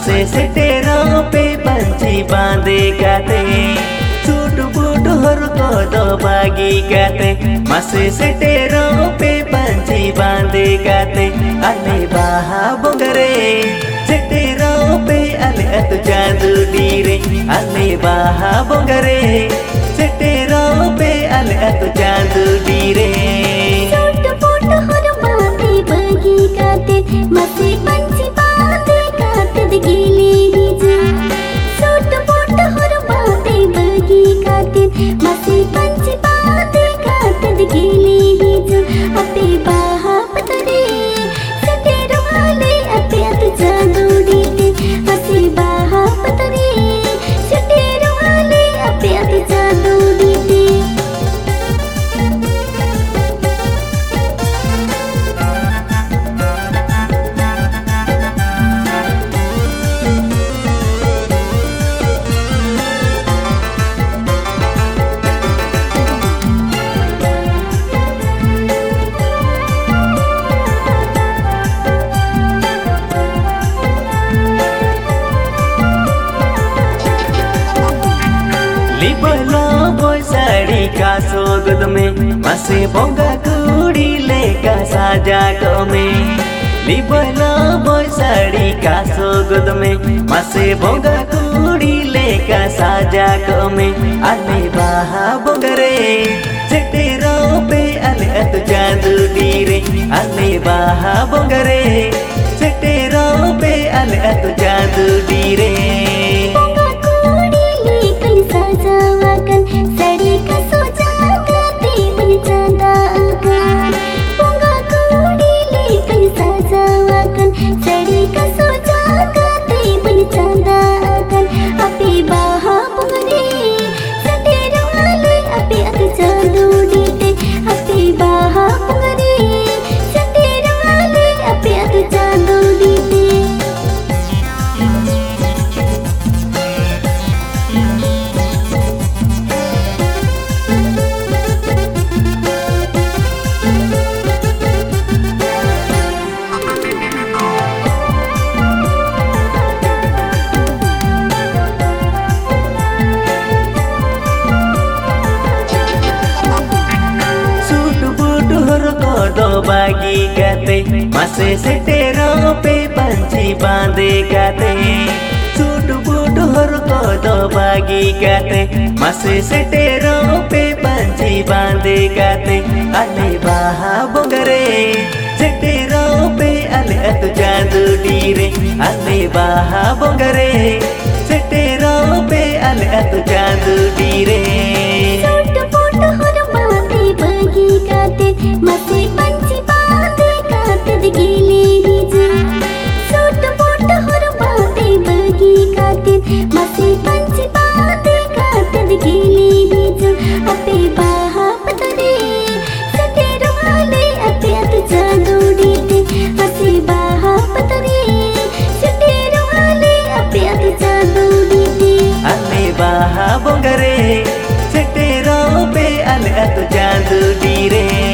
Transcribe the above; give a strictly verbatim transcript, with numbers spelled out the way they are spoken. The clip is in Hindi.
मसे सेटेरों पे पंछी बांधे गाते सूट बूट हर को दो बागी गाते मसे सेटेरों पे पंछी बांधे गाते अले बाहा बोंगरे सेटेरों पे अले अत जादू डीरे अले बाहा बोंगरे सेटेरों पे अले अत जादू डीरे सूट बूट हर बांधे बागी गाते मसे पंछी बांधे गाते गिले ही जा सूट बूट हर बांधे बागी गाते मसे पंछी बांधे गाते गिले ही जा अपे बाहा पतरे सेटेरों वाले अपे अत जादू डीरे मसे बाहा पतरे सेटेरों वाले अपे अत जादू डीरे लिबलो बोय साड़ी का सोगद में मसे बोंगा कुड़ी लेका साजा को में लिबलो बोय साड़ी का सोगद में मसे बोंगा कुड़ी लेका साजा को में अले बाहा बोंगरे सेटेरों पे अले अत जादू डीरे अले बाहा बोंगरे सेटेरों पे अले अत जादू डीरे सड़ी का सोचा गाते मन चांदा आकर पोंगा कुड़ी लेकर साजा आकर सड़ी का सोचा गाते मन चांदा आकर अपे बाहा पोंगरे सेटेरों वाले अपे अत जादू डीरे अपे बाहा पोंगरे सेटेरों वाले अपे अत जादू डीरे दो बागी गाते मसे सेटेरों पे पंछी बांधे गाते सूट बूट हर को दो बागी गाते मसे सेटेरों पे पंछी बांधे गाते अले बाहा बोंगरे सेटेरों पे अले अत जादू डीरे अले बाहा बोंगरे सेटेरों पे अले अत जादू डीरे सूट बूट हर बांधे बागी गाते मसे पंछी बांधे गाते गिले ही जा सूट बूट हर बांधे बागी गाते मसे पंछी बांधे गाते गिले ही जा अपे बाहा पतरे सेटेरों वाले अपे अत जादू डीरे मसे बाहा पतरे सेटेरों वाले अपे अत जादू डीरे अले बाहा बोंगरे सेटेरों पे अले अत जादू डीरे।